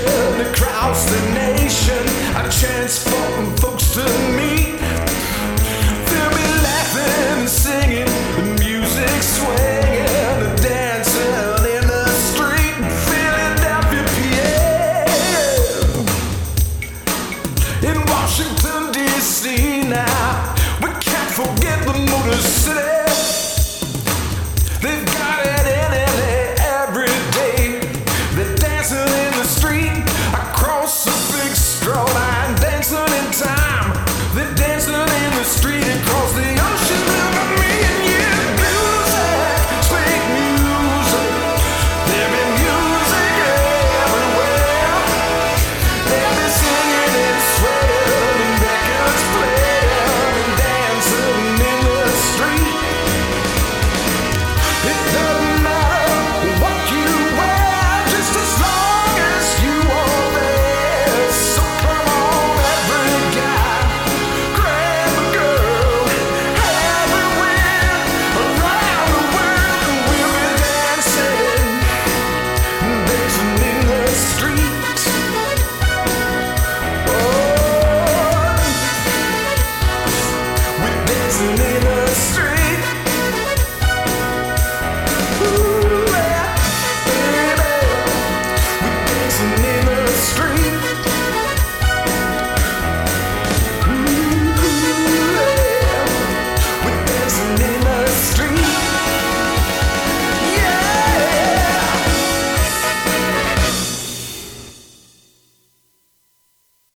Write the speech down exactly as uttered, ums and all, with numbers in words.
station across the nation, a chance for folks to meet. They'll be laughing and singing, the music swinging, the dancing in the street, Philadelphia, P A. In Washington, D C now, we can't forget the Motor City.